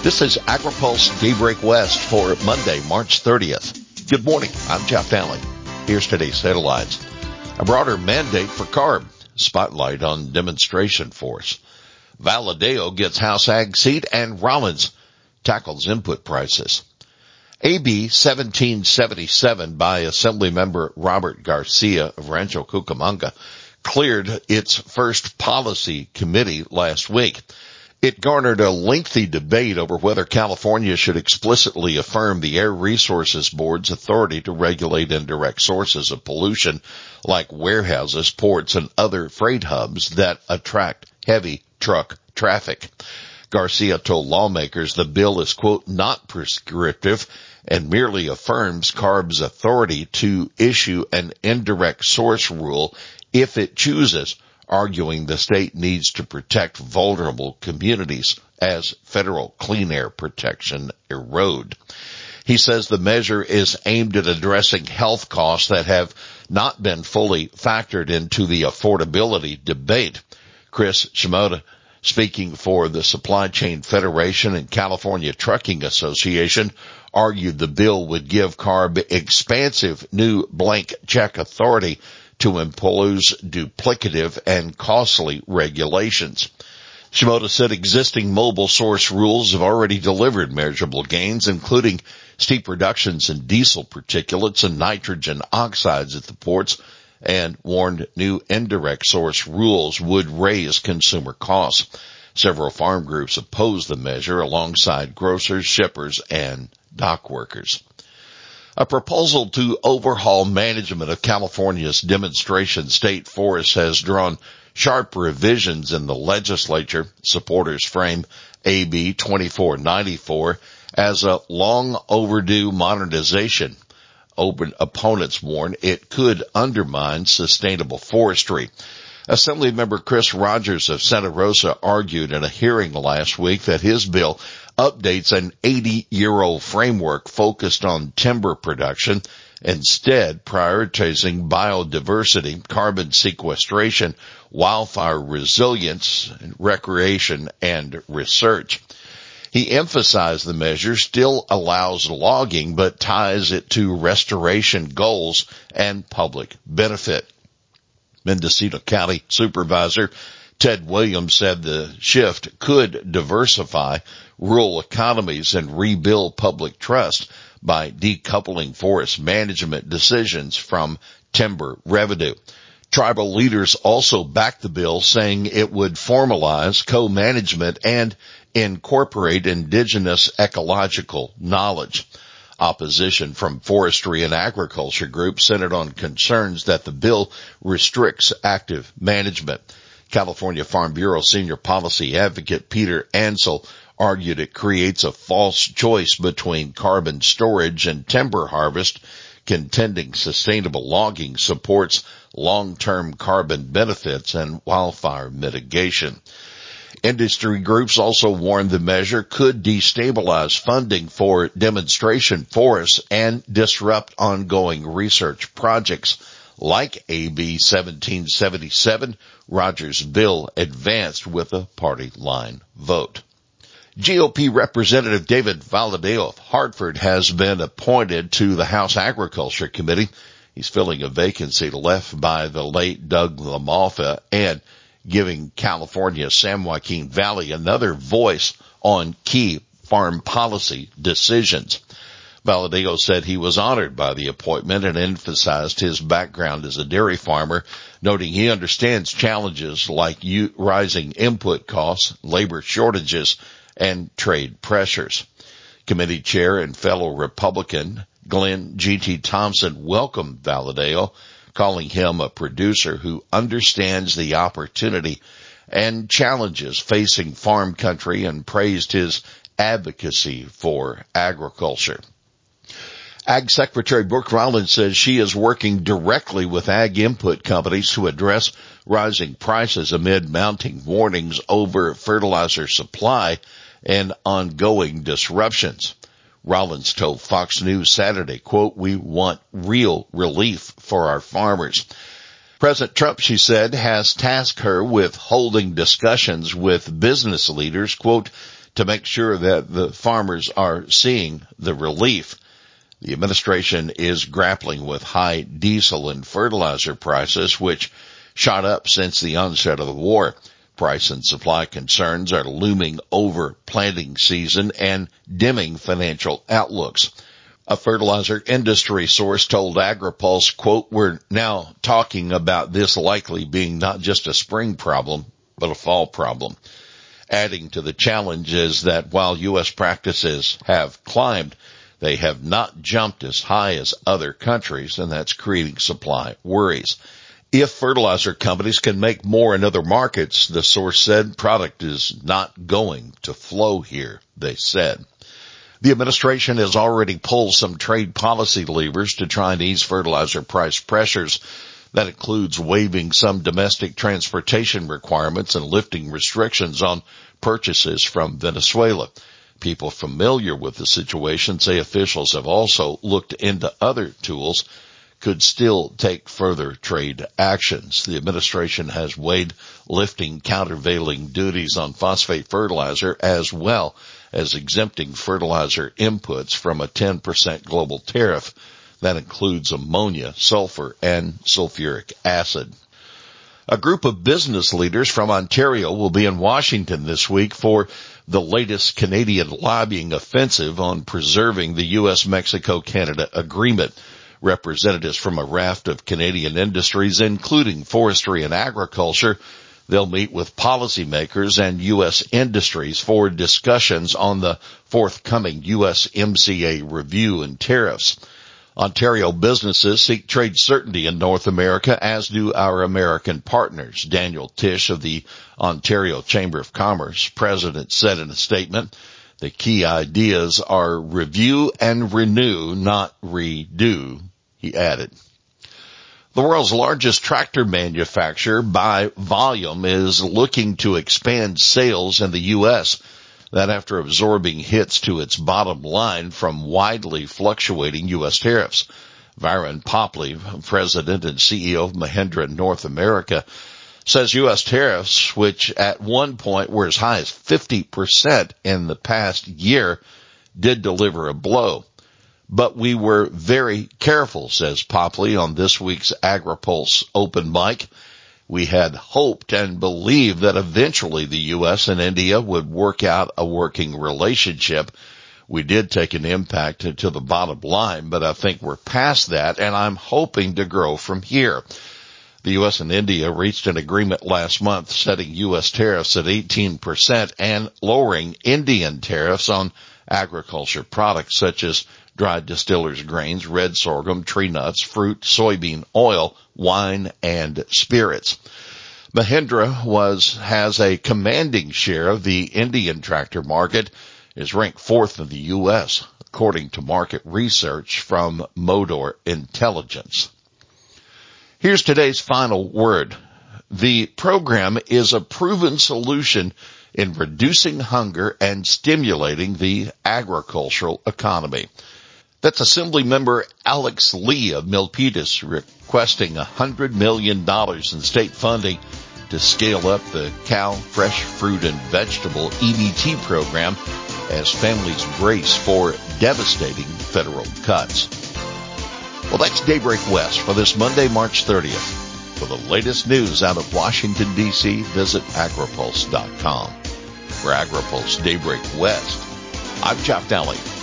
This is AgriPulse Daybreak West for Monday, March 30th. Good morning. I'm Jeff Daly. Here's today's headlines. A broader mandate for CARB. Spotlight on demonstration force. Valadeo gets House Ag seat and Rollins tackles input prices. AB 1777 by Assemblymember Robert Garcia of Rancho Cucamonga cleared its first policy committee last week. It garnered a lengthy debate over whether California should explicitly affirm the Air Resources Board's authority to regulate indirect sources of pollution like warehouses, ports, and other freight hubs that attract heavy truck traffic. Garcia told lawmakers the bill is, quote, not prescriptive and merely affirms CARB's authority to issue an indirect source rule if it chooses, arguing the state needs to protect vulnerable communities as federal clean air protection erode. He says the measure is aimed at addressing health costs that have not been fully factored into the affordability debate. Chris Shimoda, speaking for the Supply Chain Federation and California Trucking Association, argued the bill would give CARB expansive new blank check authority to impose duplicative and costly regulations. Shimoda said existing mobile source rules have already delivered measurable gains, including steep reductions in diesel particulates and nitrogen oxides at the ports, and warned new indirect source rules would raise consumer costs. Several farm groups opposed the measure alongside grocers, shippers, and dock workers. A proposal to overhaul management of California's demonstration state forests has drawn sharp revisions in the legislature. Supporters frame AB 2494 as a long overdue modernization. Open opponents warn it could undermine sustainable forestry. Assemblymember Chris Rogers of Santa Rosa argued in a hearing last week that his bill updates an 80-year-old framework focused on timber production, instead prioritizing biodiversity, carbon sequestration, wildfire resilience, recreation, and research. He emphasized the measure still allows logging but ties it to restoration goals and public benefit. Mendocino County Supervisor Ted Williams said the shift could diversify rural economies and rebuild public trust by decoupling forest management decisions from timber revenue. Tribal leaders also backed the bill, saying it would formalize co-management and incorporate indigenous ecological knowledge. Opposition from forestry and agriculture groups centered on concerns that the bill restricts active management. California Farm Bureau senior policy advocate Peter Ansel argued it creates a false choice between carbon storage and timber harvest, contending sustainable logging supports long-term carbon benefits and wildfire mitigation. Industry groups also warned the measure could destabilize funding for demonstration forests and disrupt ongoing research projects. Like AB 1777, Rogers' bill advanced with a party line vote. GOP Representative David Valadeo of Hartford has been appointed to the House Agriculture Committee. He's filling a vacancy left by the late Doug LaMalfa and giving California's San Joaquin Valley another voice on key farm policy decisions. Valadeo said he was honored by the appointment and emphasized his background as a dairy farmer, noting he understands challenges like rising input costs, labor shortages, and trade pressures. Committee chair and fellow Republican Glenn G.T. Thompson welcomed Valadeo, calling him a producer who understands the opportunity and challenges facing farm country, and praised his advocacy for agriculture. Ag Secretary Brooke Rollins says she is working directly with ag input companies to address rising prices amid mounting warnings over fertilizer supply and ongoing disruptions. Rollins told Fox News Saturday, quote, "We want real relief for our farmers." President Trump, she said, has tasked her with holding discussions with business leaders, quote, to make sure that the farmers are seeing the relief. The administration is grappling with high diesel and fertilizer prices, which shot up since the onset of the war. Price and supply concerns are looming over planting season and dimming financial outlooks. A fertilizer industry source told AgriPulse, quote, "We're now talking about this likely being not just a spring problem, but a fall problem." Adding to the challenge is that while U.S. practices have climbed, they have not jumped as high as other countries, and that's creating supply worries. If fertilizer companies can make more in other markets, the source said, product is not going to flow here, they said. The administration has already pulled some trade policy levers to try and ease fertilizer price pressures. That includes waiving some domestic transportation requirements and lifting restrictions on purchases from Venezuela. People familiar with the situation say officials have also looked into other tools could still take further trade actions. The administration has weighed lifting countervailing duties on phosphate fertilizer as well as exempting fertilizer inputs from a 10% global tariff. That includes ammonia, sulfur, and sulfuric acid. A group of business leaders from Ontario will be in Washington this week for the latest Canadian lobbying offensive on preserving the U.S.-Mexico-Canada agreement. Representatives from a raft of Canadian industries, including forestry and agriculture, they'll meet with policymakers and U.S. industries for discussions on the forthcoming USMCA review and tariffs. Ontario businesses seek trade certainty in North America, as do our American partners. Daniel Tisch of the Ontario Chamber of Commerce, president, said in a statement, "The key ideas are review and renew, not redo," he added. The world's largest tractor manufacturer by volume is looking to expand sales in the U.S. That after absorbing hits to its bottom line from widely fluctuating U.S. tariffs. Varun Popley, president and CEO of Mahindra North America, says U.S. tariffs, which at one point were as high as 50% in the past year, did deliver a blow. But we were very careful, says Popley on this week's AgriPulse open mic. We had hoped and believed that eventually the U.S. and India would work out a working relationship. We did take an impact to the bottom line, but I think we're past that, and I'm hoping to grow from here. The U.S. and India reached an agreement last month setting U.S. tariffs at 18% and lowering Indian tariffs on agriculture products such as dried distillers grains, red sorghum, tree nuts, fruit, soybean oil, wine, and spirits. Mahindra has a commanding share of the Indian tractor market, is ranked fourth in the U.S., according to market research from Modor Intelligence. Here's today's final word. The program is a proven solution in reducing hunger and stimulating the agricultural economy. That's Assemblymember Alex Lee of Milpitas requesting $100 million in state funding to scale up the Cal Fresh Fruit and Vegetable EBT program as families brace for devastating federal cuts. Well, that's Daybreak West for this Monday, March 30th. For the latest news out of Washington, D.C., visit agripulse.com. For AgriPulse Daybreak West, I'm Jeff Daly.